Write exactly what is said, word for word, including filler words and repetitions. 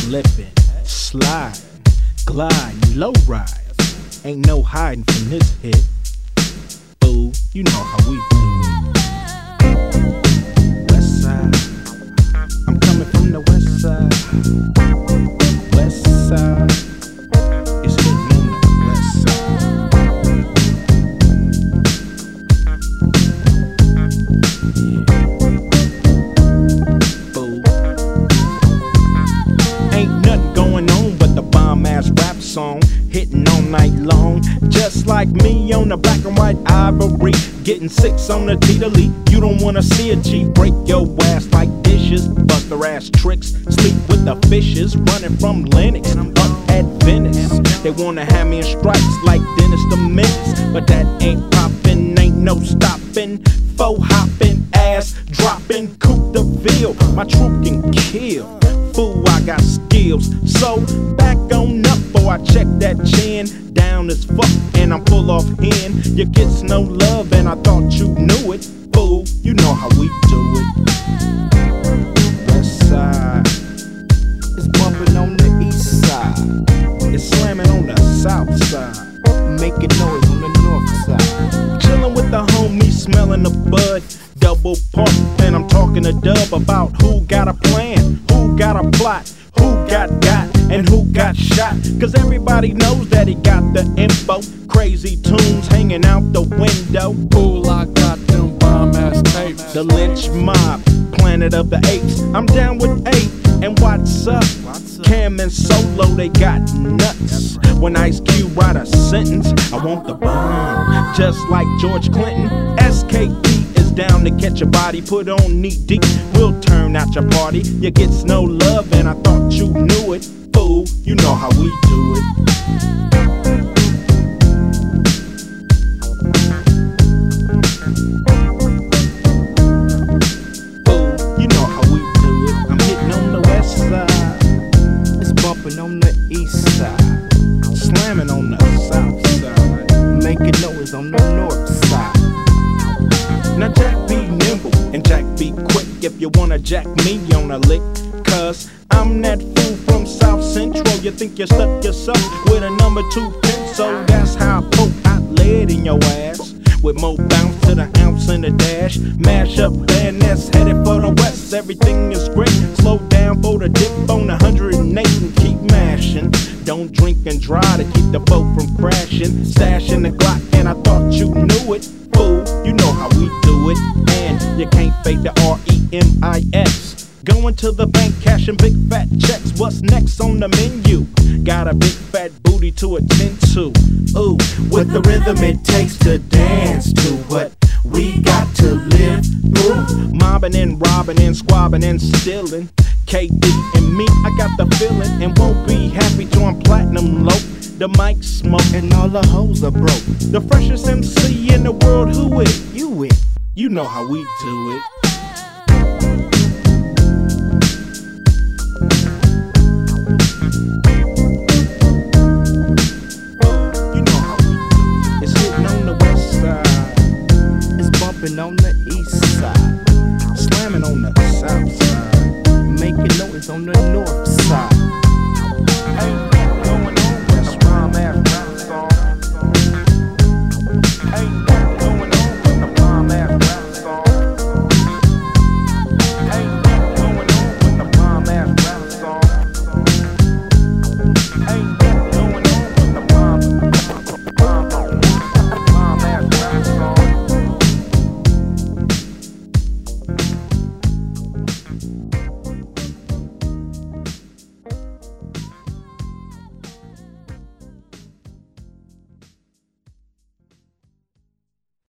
slipping, sliding, gliding, low ride. Ain't no hiding from this hit. Fool, you know how we do it. West side, I'm coming from the west side. West side, it's hitting on the west side. Yeah. Fool. Ain't nothing going on but the bomb ass rap song. Hitting all night long, just like me on the black and white ivory. Getting six on the T to lead. You don't wanna see a G break your ass like dishes. Bust their ass tricks, sleep with the fishes. Running from Lennox up at Venice. They wanna have me in stripes like Dennis the Menace, but that ain't poppin', ain't no stopping. Faux hopping, ass dropping, coupe de ville. My troop can kill. Fool, I got skills. So back on up, boy, I check that chin. Down as fuck, and I'm full off hen. You gets no love, and I thought you knew it. Fool, you know how we do it. West side, It's bumping on the east side, it's slamming on the south side. making noise on the north side. Chillin' with the homies, smelling the bud. Double park, and I'm talking to Dub about who got a plan, who got a plot, who got got, and who got shot. Cause everybody knows that he got the info. Crazy tunes hanging out the window. Fool, I got them bomb ass tapes. The lynch mob, planet of the apes. I'm down with eight, and what's up? Cam and Solo, they got nuts. When Ice Cube write a sentence, I want the bomb. Just like George Clinton, S K P is down to catch a body. Put on knee deep, we'll turn out your party. You gets no love, and I thought you knew it. Fool, you know how we do it. On the east side, slamming on the south side, making noise on the north side. Now Jack be nimble and Jack be quick if you wanna jack me on a lick. Cause I'm that fool from South Central. You think you stuck yourself with a number two pencil. That's how I poke hot lead in your ass. With more bounce to the ounce in the dash. Mash up bandits headed for the west. Everything is great. Slow down for the dip on one hundred eight and keep mashing. Don't drink and drive to keep the boat from crashing. Stashing the Glock and I thought you knew it. Fool, you know how we do it. And you can't fake the R E M I X. Going to the bank, cashing big fat checks. What's next on the menu? Got a big fat booty to attend to. Ooh, with the rhythm it takes to dance to what we got to live through. Mobbing and robbing and squabbing and stealing. K D and me, I got the feeling and won't be happy till I'm platinum low. The mic smoke and all the hoes are broke. The freshest M C in the world, who it? You it. You know how we do it. On the east side, slamming on the south side, making noise on the north side.